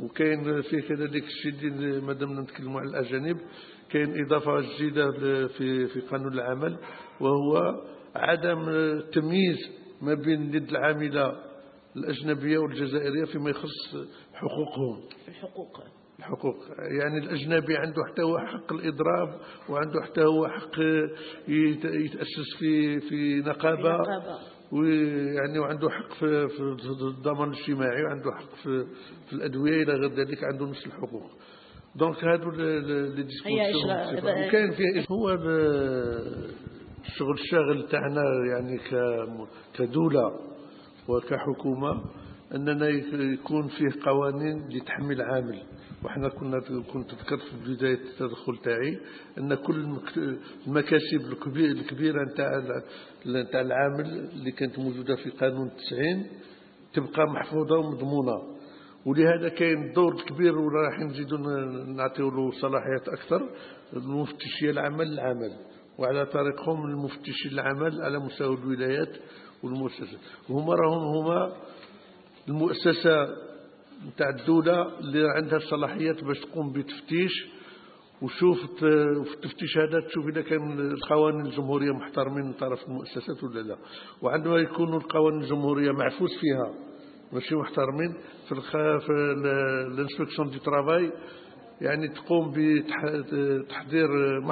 وكاين فيه كذلك الشيء اللي مادام نتكلموا على الأجانب، كاين إضافة جديدة في قانون العمل، وهو عدم التمييز ما بين اليد العاملة الأجنبية والجزائرية فيما يخص حقوقهم. الحقوق يعني الأجنبي عنده حتى هو حق الإضراب، وعنده حتى هو حق يتأسس في نقابة، ويعني وعنده حق في الضمان الاجتماعي، وعنده حق في الأدوية إلى غير ذلك، عنده نفس الحقوق. دونك هادو لي ديسبوزيسيون وكاين فيه هو الشغل الشاغل تاعنا يعني كدولة وكحكومة، أننا يكون فيه قوانين اللي تحمي العامل. وحنا كنت ذكرت في بداية التدخل تاعي أن كل المكاسب الكبيرة نتاع العامل اللي كانت موجودة في قانون 90 تبقى محفوظة ومضمونة. ولهذا كاين دور كبير وراح نزيدوا نعطيو له صلاحيات أكثر المفتشية العمل وعلى طريقهم المفتشين العمل على مستوى الولايات والمؤسسات. هما المؤسسة نتاع الدولة اللي عندها الصلاحيات باش تقوم بتفتيش، وشوف في التفتيش هذا تشوف إذا كان القوانين الجمهورية محترمين من طرف المؤسسات ولا لا. وعندما يكونوا القوانين الجمهورية معفوس فيها ماشي محترمين، في الانسبكسيون دي ترافاي يعني تقوم بتحضير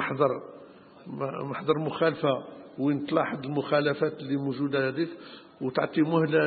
محضر مخالفة وين تلاحظ المخالفات اللي موجودة هذيك، وتعطي مهلة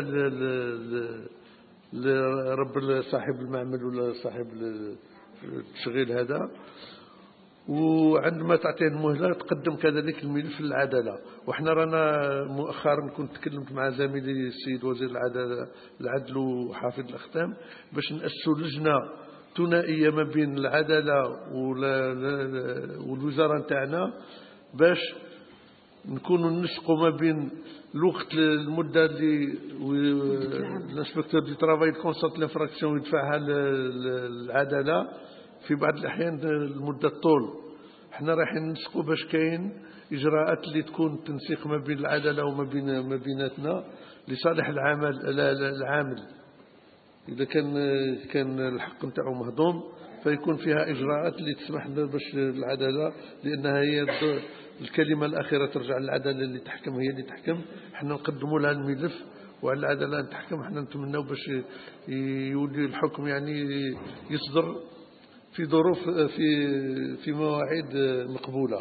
لرب صاحب المعمل ولا صاحب التشغيل هذا. وعندما تعطيه المهلة تقدم كذلك الملف للعدالة. وحنا رانا مؤخرا كنت تكلمت مع زميلي السيد وزير العدل وحافظ الأختام باش نأسسوا لجنة ثنائية ما بين العدالة والوزارة نتاعنا، باش نكونوا ننسقوا ما بين الوقت المدة اللي الانسبكتور دي ترافاي كونسات لانفراكسيون يدفعها للعدالة، في بعض الأحيان المدة طول. احنا رايحين ننسقوا باش كاين إجراءات اللي تكون تنسيق ما بين العدالة وما بيناتنا لصالح العامل. إذا كان الحق نتاعو مهضوم فيكون فيها إجراءات اللي تسمح باش العدالة، لأنها هي الكلمة الأخيرة ترجع للعدالة اللي تحكم، هي اللي تحكم. احنا نقدموا لها الملف وعلى العدالة أن تحكم. احنا نتمنوا باش يولي الحكم يعني يصدر في ظروف في مواعيد مقبولة.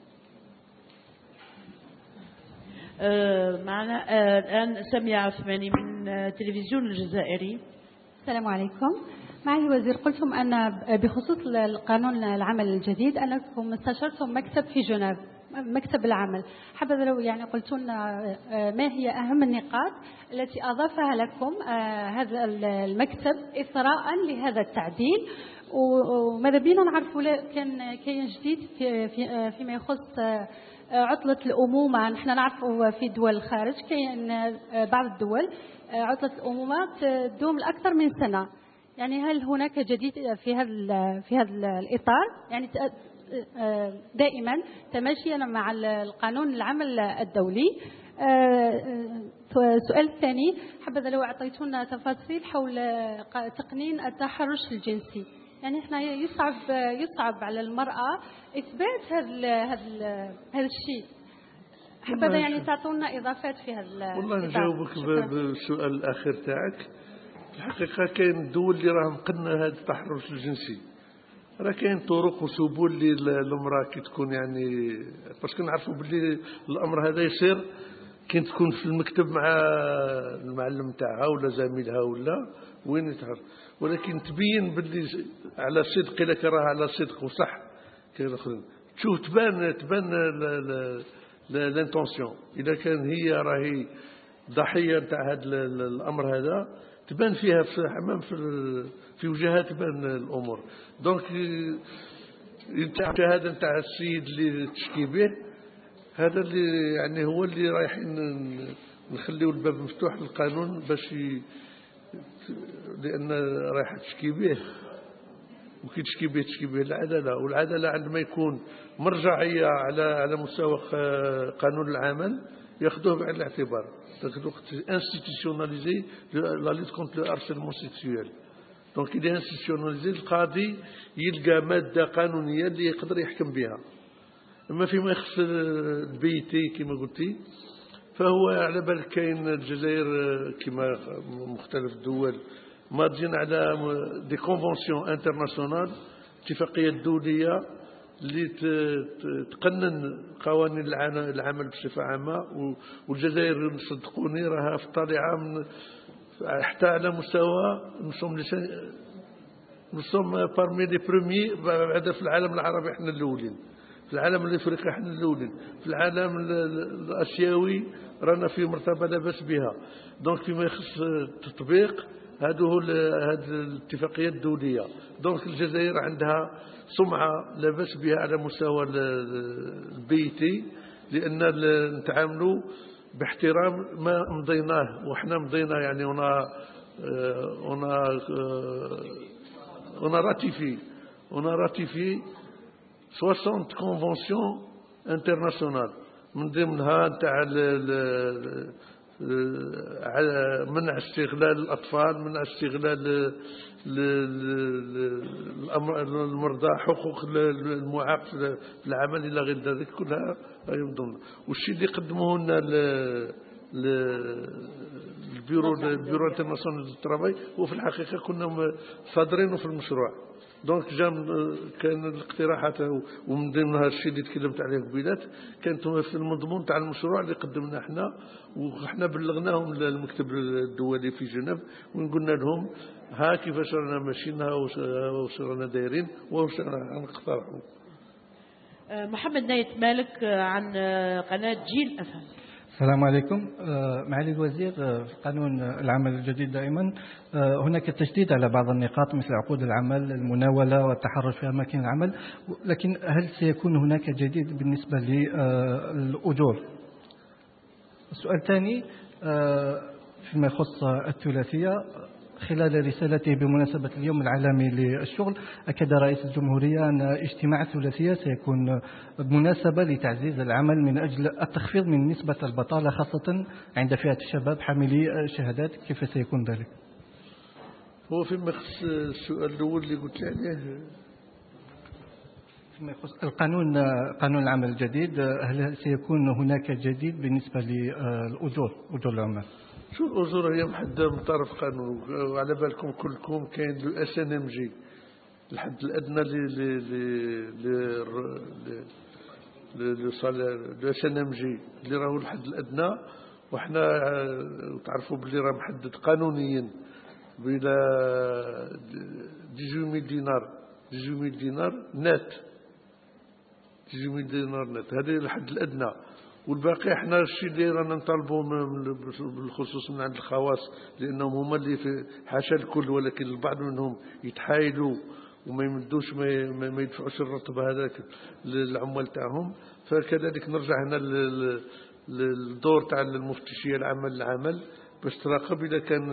معنا الآن سمية عثماني من التلفزيون الجزائري. السلام عليكم. معي وزير، قلتم أن بخصوص القانون العمل الجديد أنكم استشرتم مكتب في جنيف، مكتب العمل. حبذا لو يعني قلتوا لنا ما هي أهم النقاط التي أضافها لكم هذا المكتب إثراء لهذا التعديل، وماذا بينا نعرفوا كاين جديد فيما يخص عطلة الأمومة. نحن نعرفوا في دول الخارج كاين بعض الدول عطلة الأمومة تدوم لأكثر من سنة. يعني هل هناك جديد في هذا الإطار، يعني دائما تماشيا مع القانون العمل الدولي؟ السؤال الثاني، حبذا لو أعطيتونا تفاصيل حول تقنين التحرش الجنسي. يعني احنا يصعب على المرأة إثبات هذا الشيء. حبذا يعني تعطونا إضافات في هذا. والله نجاوبك بالسؤال الأخير تاعك. الحقيقة كاين دول اللي راهم قدنا هذا التحرش الجنسي، راه كاين طرق وسبل اللي المرأة كي تكون يعني باسكو نعرفوا باللي الأمر هذا يصير كي تكون في المكتب مع المعلم تاعها ولا زميلها ولا وين يتحرش، ولكن تبين باللي على صدق إلا كان راه على صدق وصح تشوف تبان الانتونسيون. إذا كان هي راهي ضحية تاع هذا الأمر هذا تبان فيها في حمام في وجهها تبان الأمور. دونك هذا نتاع السيد اللي تشكي به، هذا اللي يعني هو اللي رايحين نخليو الباب مفتوح للقانون باش لأن رايحة تشكي به، وكي تشكي به العدالة. والعدالة عندما يكون مرجعية على مستوى قانون العمل ياخذوه بعين الاعتبار. انستيتيسيوناليزي لا ليت كونتر لو هارسيلمون سيكسيوال. دونك إذا انستيتيوناليزي القاضي يلقى مادة قانونية اللي يقدر يحكم بها. أما فيما يخص البيتي كما قلتي فهو على بالك كاين الجزائر كما مختلف الدول ماضيين على دي كونفونسيون انترناسيونال اتفاقيات دولية اللي تقنن قوانين العمل بصفة عامة، والجزائر صدقوني راها في الطالعة من حتى على مستوى نصوم بارمي لي بروميي بعد في العالم العربي احنا الاولين، في العالم الافريقي احنا الاولين، في العالم الاسيوي رانا في مرتبة لا باس بها. دونك فيما يخص التطبيق هذه الاتفاقيات الدولية، دونك الجزائر عندها سمعة لا باس بها على مستوى البيتي، لأن نتعاملوا باحترام ما مضيناه، وحنا مضينا يعني on a ratifié 60 conventions internationales من ضمنها نتاع منع استغلال الأطفال، منع استغلال المرضى، حقوق المعاق في العمل إلى غير ذلك كلها يضمن. والشيء اللي قدموه لنا البيرو انترناسيونال دو ترافاي وفي الحقيقة كنا صادرينه في المشروع. دونك كان الاقتراحات ومن ضمنها الشيء اللي تكلمت عليه قبيلات كانت في المضمون تاع المشروع اللي قدمنا احنا، وحنا بلغناهم للمكتب الدولي في جنيف ونقولنا لهم ها كيفاش رانا ماشيين واش رانا دايرين واش رانا نقترحوا. محمد نايت مالك عن قناة جيل أفهم. السلام عليكم. معالي الوزير، في قانون العمل الجديد دائما هناك تشديد على بعض النقاط مثل عقود العمل، المناولة والتحرش في أماكن العمل، لكن هل سيكون هناك جديد بالنسبة للأجور؟ السؤال الثاني فيما يخص الثلاثية، خلال رسالته بمناسبة اليوم العالمي للشغل أكد رئيس الجمهورية أن اجتماع الثلاثية سيكون مناسبة لتعزيز العمل من أجل التخفيض من نسبة البطالة خاصة عند فئة الشباب حاملي الشهادات، كيف سيكون ذلك؟ هو فيما يخص السؤال الأول اللي قلت عليه فيما يخص قانون العمل الجديد، هل سيكون هناك جديد بالنسبة للأجور، أجور العمال؟ شو الأجور هي محددة من طرف قانون، وعلى بالكم كلكم كاين SNMG الحد الأدنى ل SNMG اللي راهو الحد الأدنى، وحنا تعرفوا باللي راه محدد قانونيا بلا 18000 دينار نت، 18000 دينار نت، هذا الحد الأدنى. والباقي احنا الشيء اللي رانا نطالبوا بالخصوص من عند الخواص، لانهم هما اللي في حاشا الكل، ولكن البعض منهم يتحايلوا وما يمدوش ما يدفعوش الراتب هذاك للعمال تاعهم. فكذلك نرجع هنا للدور تاع المفتشيه العامه للعمل باش تراقب اذا كان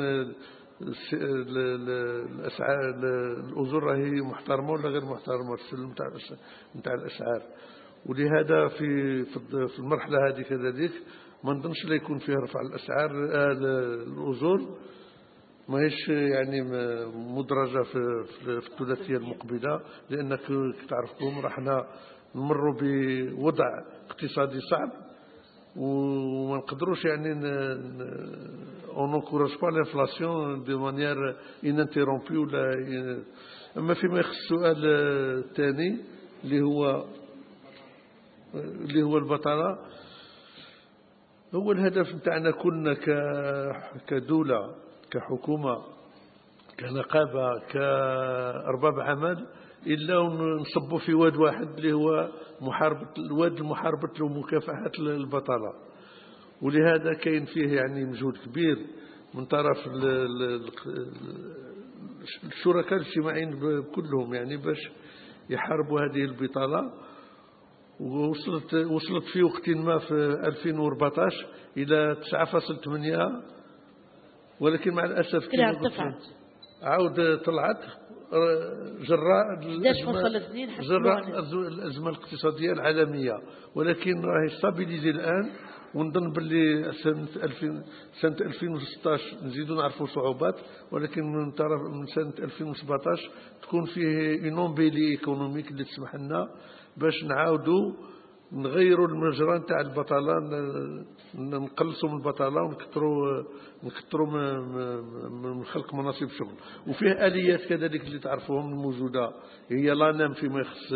الاسعار الاجور راهي محترمه ولا غير محترمه، السلم نتاع الاسعار. ولهذا في المرحلة هذه كذلك ما نظنش لا يكون فيها رفع الأسعار، الأجور ماهيش يعني مدرجة في الثلاثية المقبلة، لأنك تعرفون راحنا نمروا بوضع اقتصادي صعب وما نقدروش يعني on n'encourage pas l'inflation de manière ininterrompue ولا. أما فيما يخص السؤال الثاني اللي هو البطالة، هو الهدف نتاعنا كلنا كدولة، كحكومة، كنقابة، كأرباب عمل، إلا نصبوا في واد واحد اللي هو محاربة ومكافحة البطالة. ولهذا كاين فيه يعني مجهود كبير من طرف الشركاء الاجتماعيين كلهم يعني باش يحاربوا هذه البطالة. وصلت في وقت ما في 2014 إلى 9.8، ولكن مع الأسف عاود طلعت جراء الأزمة الاقتصادية العالمية، ولكن راهي ستابيليزي الآن ونظن باللي سنة 2016 نزيدوا نعرفوا صعوبات، ولكن من سنة 2017 تكون فيه انومبيلي ايكونوميك اللي تسمح لنا باش نعاودوا نغيروا المجرى نتاع البطاله، نقلصوا من البطاله ونكثروا من خلق مناصب شغل. وفيه اليات كذلك اللي تعرفوهم الموجوده، هي لانام فيما يخص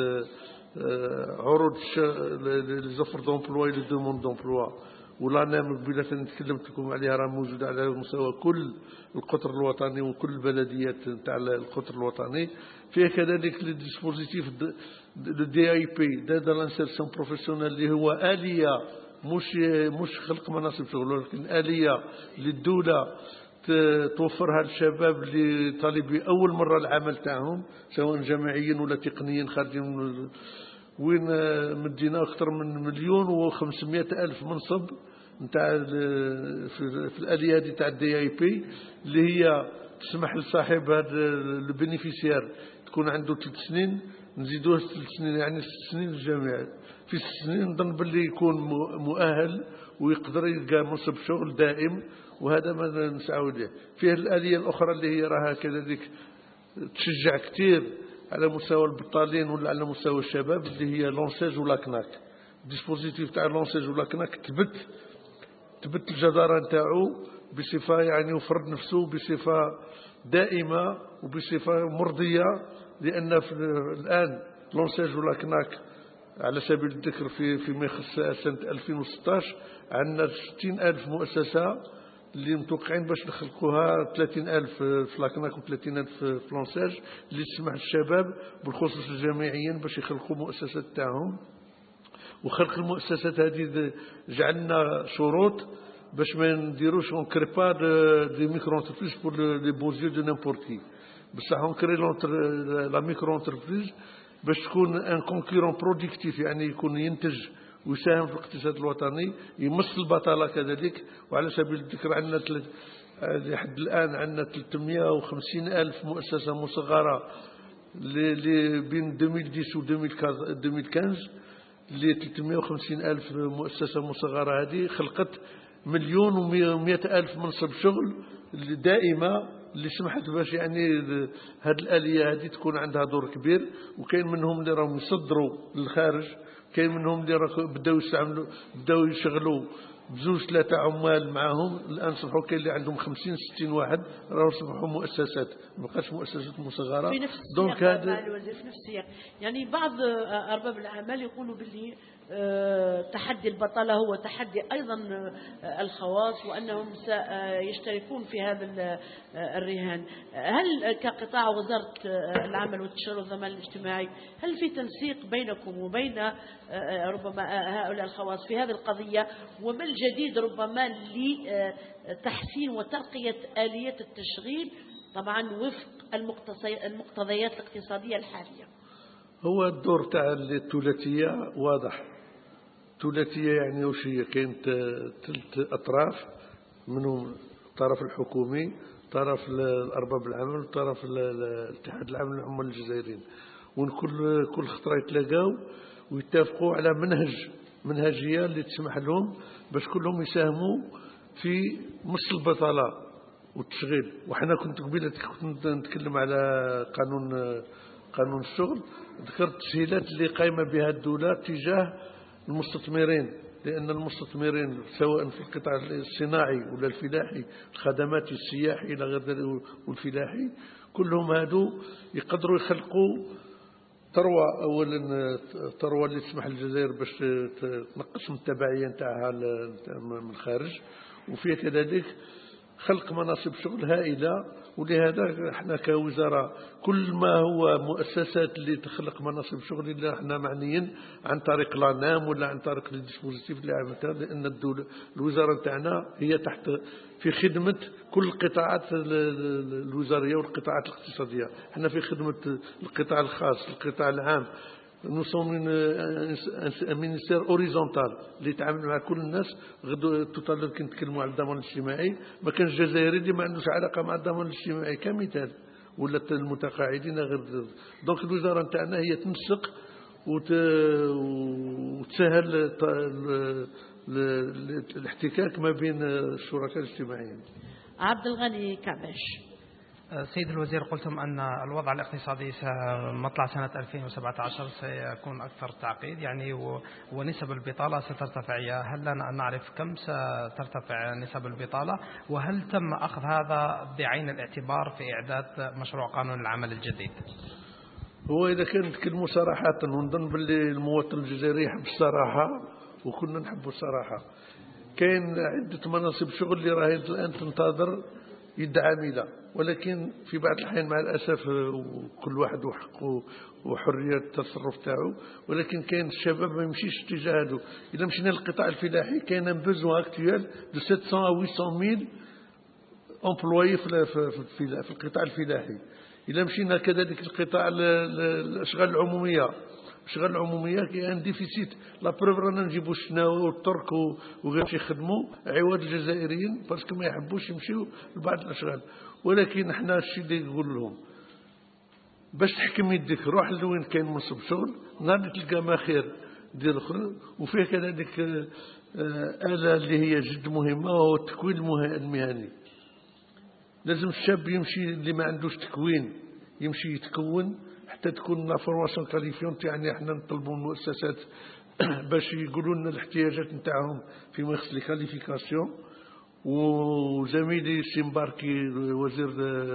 عروض لي زوفر دومبلوا لي دوموند دومبلوا، ولانام بلا تكلمت لكم عليها راه موجوده على مستوى كل القطر الوطني وكل البلديات نتاع القطر الوطني. فيه كذلك لي ديسبوزيتيف دي اي بي داتا لانسيرسيون بروفيسيونيل اللي هو اليه مش خلق مناصب شغل، ولكن اليه للدوله توفرها للشباب اللي طالبي اول مره العمل تاعهم سواء جامعيا ولا تقنيا خارجين وين مدينا اكثر من 1,500,000 منصب نتاع في الاليه هذه تاع الدي اي بي اللي هي تسمح لصاحب هذا البينيفيسيار تكون عنده 3 سنين نزيدوه 3 سنين، يعني 6 سنين الجامعة. في 6 سنين نظن باللي يكون مؤهل ويقدر يلقى منصب شغل دائم، وهذا ما نسعوا له. فيه الآلية الأخرى اللي هي راها كذلك تشجع كثير على مستوى البطالين ولا على مستوى الشباب اللي هي لونساج ولا كناك. الديسبوزيتيف تاع لونساج ولا كناك تبت الجدارة نتاعو بصفة يعني وفرض نفسه بصفة دائمة وبصفة مرضية، لأن الآن لونساج ولا كناك على سبيل الذكر فيما يخص سنة 2016 عندنا 60,000 مؤسسة اللي متوقعين باش نخلقوها 30,000 في لاكناك و30,000 في لونساج اللي تسمح للشباب بالخصوص الجامعيين باش يخلقوا مؤسسات تاعهم. وخلق المؤسسات هذه جعلنا شروط باش ما نديروش اون كري با دي ميكرو انتربريز بور لي بوزيو دو نيمبورت كي، بصح اون كري لا ميكرو انتربريز باش تكون ان كونكورون برودكتيف، يعني يكون ينتج ويساهم في الاقتصاد الوطني، يمثل البطاله كذلك. وعلى سبيل الذكر عندنا لحد الان عندنا 350,000 مؤسسه مصغره اللي بين 2010 و 2015 اللي 350,000 مؤسسه مصغره هذه خلقت 1,100,000 منصب شغل دائمه اللي سمحت باش يعني هذه الآلية هذه تكون عندها دور كبير. وكاين منهم اللي راهم يصدروا للخارج، كاين منهم اللي بداو يشغلوا بزوج 3 عمال معاهم، الان صبحوا كاين اللي عندهم 50-60 واحد راهو صبحوا مؤسسات، ما بقاش مؤسسات مصغره. في نفس دونك هذا الوزير في نفس السياق، يعني بعض ارباب الاعمال يقولوا باللي تحدي البطاله هو تحدي ايضا الخواص، وانهم سيشتركون في هذا الرهان. هل كقطاع وزاره العمل والتشغيل والضمان الاجتماعي هل في تنسيق بينكم وبين ربما هؤلاء الخواص في هذه القضيه، وما الجديد ربما لتحسين وترقيه آلية التشغيل طبعا وفق المقتضيات الاقتصاديه الحاليه؟ هو الدور تاع الثلاثيه واضح. الثلاثيه يعني واش هي؟ كاين 3 اطراف، منهم الطرف الحكومي، طرف الارباب العمل، وطرف الاتحاد العام للعمال الجزائريين. وكل خطره يتلاقاو ويتفقوا على منهجيه اللي تسمح لهم باش كلهم يساهموا في مص البطاله والتشغيل. وحنا كنت قبيله كنت نتكلم على قانون الشغل، ذكرت التسهيلات اللي قايمه بها الدوله تجاه المستثمرين، لان المستثمرين سواء في القطاع الصناعي ولا الفلاحي، الخدمات السياحي الى غير ذلك والفلاحي، كلهم هادو يقدروا يخلقوا ثروه. اولا ثروه اللي تسمح للجزائر باش تنقص من التبعيه نتاعها من الخارج، وفيها كذلك خلق مناصب شغل هائله. ولهذا احنا كوزاره كل ما هو مؤسسات اللي تخلق مناصب شغل اللي احنا معنيين عن طريق لانام ولا عن طريق الديسبوزيتيف اللي عملتها، لان الوزاره نتاعنا هي تحت في خدمه كل القطاعات الوزاريه والقطاعات الاقتصاديه. احنا في خدمه القطاع الخاص، القطاع العام. nous sommes un ministère horizontal اللي يتعامل مع كل الناس. غدو توتالر كي نتكلموا على الضمان الاجتماعي ما كانش جزائري اللي ما عندوش علاقه مع الضمان الاجتماعي كمثال، ولا المتقاعدين غير. دونك الوزاره نتاعنا هي تنسق وتسهل الاحتكاك ما بين الشركاء الاجتماعيين. عبد الغني كعبش. سيد الوزير، قلتم أن الوضع الاقتصادي مطلع سنة 2017 سيكون أكثر تعقيد يعني ونسب البطالة سترتفع. هل لنا أن نعرف كم سترتفع نسب البطالة، وهل تم أخذ هذا بعين الاعتبار في إعداد مشروع قانون العمل الجديد؟ هو إذا كان نتكلموا صراحة ونظن باللي المواطن الجزائري يحب الصراحة وكنا نحب الصراحة. كاين عدة مناصب شغل اللي راهي الآن تنتظر يد عاملة، ولكن في بعض الأحيان مع الأسف كل واحد وحقه وحرية التصرف تاعو، ولكن كاين الشباب ما يمشيش اتجاه هذا. إذا مشينا للقطاع الفلاحي كاين ان بوزوان اكتويل دو 700 à 800 ميل امبلويي في القطاع الفلاحي. إذا مشينا كذلك القطاع الأشغال العمومية، الأشغال العمومية كاين ديفيسيت. لا بروف رانا نجيبوا الشناوى والترك وغير يخدموا عوض الجزائريين باسكو ما يحبوش يمشيوا لبعض الأشغال. ولكن احنا الشيء اللي نقول لهم باش تحكم يدك روح لوين كاين منصب شغل، نهار اللي تلقى ما خير دير اخرى. وفيه كذلك آلة اللي هي جد مهمة وهو التكوين المهني. لازم الشاب يمشي اللي ما عندوش تكوين يمشي يتكون حتى تكون لا فورماسيون كاليفيونت. يعني احنا نطلبوا من المؤسسات باش يقولوا لنا الاحتياجات نتاعهم فيما يخص لي كاليفيكاسيون. وزميلي سيمباركي وزير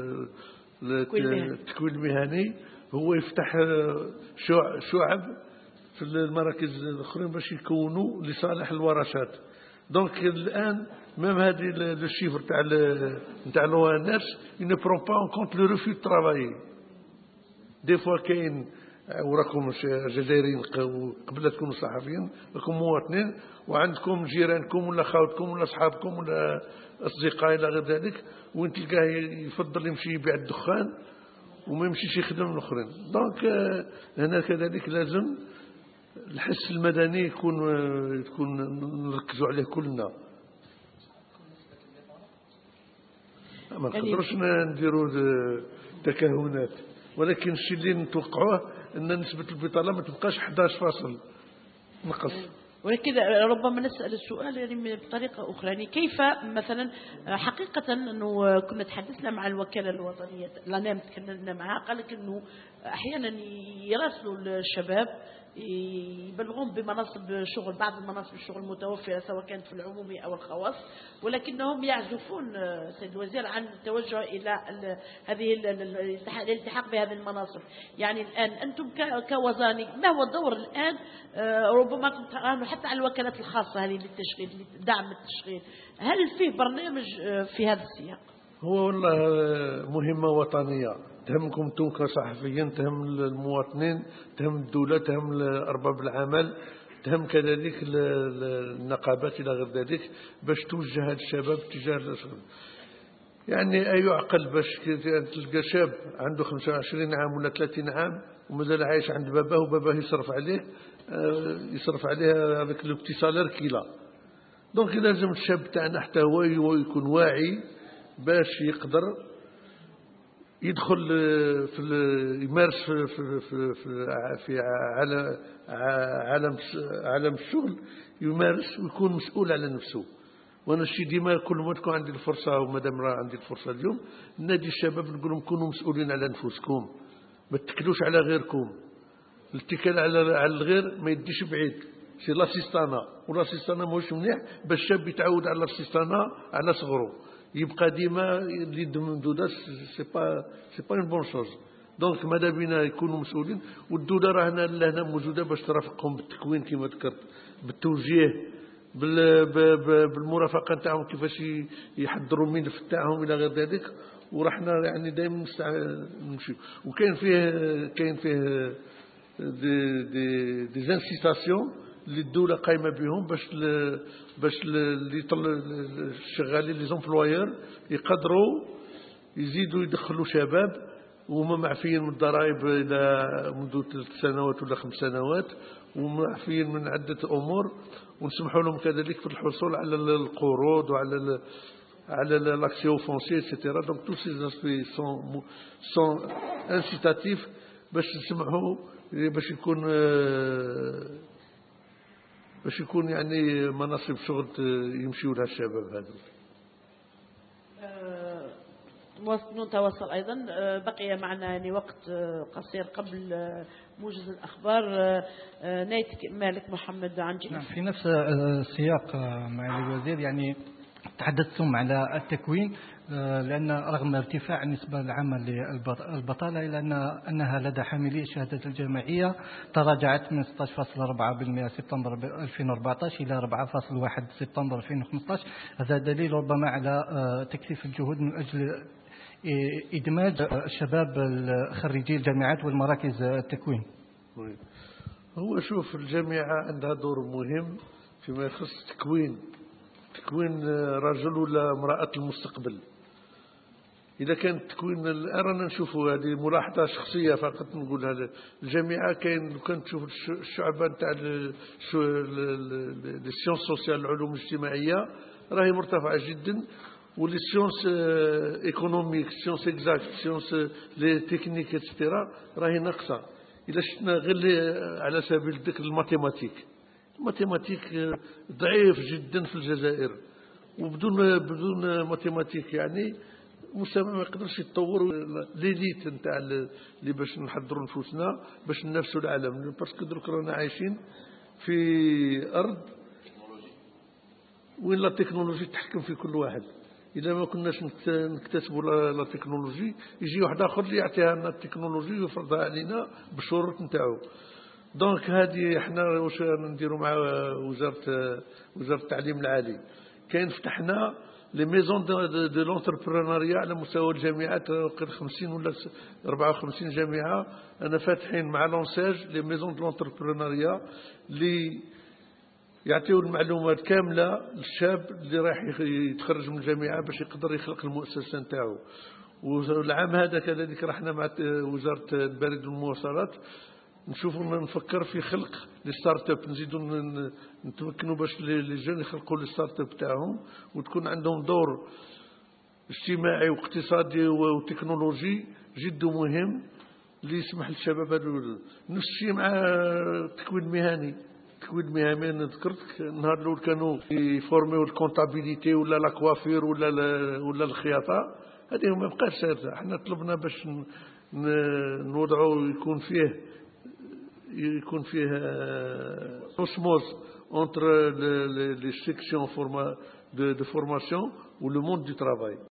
التكوين المهني هو يفتح شعب في المراكز الاخرين باش يكونوا لصالح الورشات. دونك الان ميم هذه لو شيفر تاع الناس il ne prend pas en compte le refus de travailler. دي فوا كاين وراكم جزائريين قبل تكونوا صحفيين راكم مواطنين وعندكم جيرانكم ولا خاوتكم ولا اصحابكم ولا اصدقاء الى غير ذلك، وين تلقاه يفضل يمشي يبيع الدخان وما يمشيش يخدم الاخرين. دونك هنا كذلك لازم الحس المدني يكون نركزوا عليه كلنا. ما نقدروش نديروا تكهنات، ولكن الشيء اللي نتوقعوه ان نسبة البطالة ما تبقاش 11 نقص. ولكن ربما نسأل السؤال يعني بطريقة أخرى، يعني كيف مثلا حقيقة أنه كنا تحدثنا مع الوكالة الوطنية لنا تكلمنا معها، قال لك أنه أحيانا يراسلوا الشباب يبلغون بمناصب شغل، بعض المناصب الشغل متوفرة سواء كانت في العمومي أو الخواص، ولكنهم يعزفون سيد الوزير عن التوجه إلى هذه الالتحاق بهذه المناصب. يعني الآن أنتم كوزاني ما هو الدور الآن؟ ربما ترون حتى على الوكالات الخاصة هذه للتشغيل لدعم التشغيل، هل فيه برنامج في هذا السياق؟ هو والله مهمة وطنية تهمكم انتم كصحفيين، تهم المواطنين، تهم الدولة، تهم أرباب العمل، تهم كذلك النقابات إلى غير ذلك باش توجه هذا الشباب تجاه الشغل. يعني أي عقل باش تلقى شاب عنده 25 عام ولا 30 عام ومازال عايش عند باباه وباباه يصرف عليه هذاك لو بتي سالير كيلا. دونك لازم الشاب تاعنا حتى هو يكون واعي باش يقدر يدخل يمارس في عالم الشغل، يمارس ويكون مسؤول على نفسه. وانا الشيء ديما كل ما تكون عندي الفرصه ومادام راه عندي الفرصه اليوم نادي الشباب نقول لهم كونوا مسؤولين على انفسكم، ما تتكلوش على غيركم. الاتكال على الغير ما يديش بعيد. سي لاسيستانا والاسيستانا ماهوش مليح باش الشاب يتعود على الاسيستانا على صغره، يبقى ديما اللي ممدوده سي با اون بون شوز. دونك ماذا بينا يكونوا مسؤولين، والدوله راه هنا موجوده باش ترافقهم بالتكوين كما ذكرت، بالتوجيه، بالمرافقه نتاعهم كيفاش يحضروا الملف تاعهم الى غير ذلك. ورحنا يعني دائما نمشيو. وكاين فيه دي انسيتاسيون اللي الدوله قايمه بهم باش الشغالين لي زومبلويور يقدروا يزيدوا يدخلوا شباب وهما معفيين من الضرائب الى منذ 3 سنوات ولا 5 سنوات، ومعفيين من عده امور، ونسمحوا لهم كذلك في الحصول على القروض على l'action foncière, etc. Donc tous ces aspects sont incitatifs باش نسمحوا باش يكون يعني مناصب شغل يمشيوا لها الشباب هذو. نتواصل أيضا. بقي معنا يعني وقت قصير قبل موجز الأخبار. نايت مالك محمد عنجي. في نفس السياق معالي الوزير، يعني تحدثتم على التكوين، لأن رغم ارتفاع النسبة العامة للبطالة إلا أنها لدى حاملي الشهادة الجامعية تراجعت من 16.4% سبتمبر 2014 إلى 4.1 سبتمبر 2015. هذا دليل ربما على تكثيف الجهود من أجل إدماج الشباب خريجي الجامعات والمراكز التكوين. هو شوف، الجامعة عندها دور مهم فيما يخص تكوين رجل ولا امرأة المستقبل. إذا كان التكوين رانا نشوفوا هذه ملاحظة شخصية فقط نقول هذا. الجامعة كاين لو كان تشوف الشعبة نتاع السيونس سوسيال العلوم الاجتماعية راهي مرتفعة جدا، ولي سيونس ايكونوميك سيونس اكزاكت سيونس لي تكنيك اتسيتيرا راهي ناقصة. إذا شفنا غير على سبيل الذكر الماتيماتيك ضعيف جدا في الجزائر، وبدون ماتيماتيك يعني المجتمع ما يقدرش يتطور. ليليت نتاع اللي باش نحضروا نفوسنا باش ننافسوا العالم، باسكو درك رانا عايشين في أرض وين لا تكنولوجي تحكم في كل واحد. إذا ما كناش نكتسبوا لا تكنولوجي، يجي واحد آخر اللي يعطيها لنا التكنولوجي ويفرضها علينا بالشروط نتاعو. دونك هذه احنا واش نديروا مع وزارة التعليم العالي؟ كاين فتحنا لي ميزون دو لونتربرونيا على مستوى الجامعات، 50 ولا 54 جامعة أنا فاتحين مع لونساج لي ميزون دو لونتربرونيا اللي يعطيو المعلومات كاملة للشاب اللي راح يتخرج من الجامعة باش يقدر يخلق المؤسسة نتاعو. والعام هذا كذلك رحنا مع وزارة البريد والمواصلات نشوفوا نفكر في خلق لي ستارت اب، نزيدوا نتمكنوا باش لي جون يخلقوا لي ستارت اب تاعهم وتكون عندهم دور اجتماعي واقتصادي وتكنولوجي جد مهم اللي يسمح للشباب هذول. نفس الشيء مع التكوين المهني. أنا ذكرتك النهار الأول كانوا يفورميو الكونتابيليتي ولا لاكوافير ولا الخياطة، هذه ما بقاش سيرتها. احنا طلبنا باش نوضعوا يكون فيه osmose entre les sections de formation ou le monde du travail.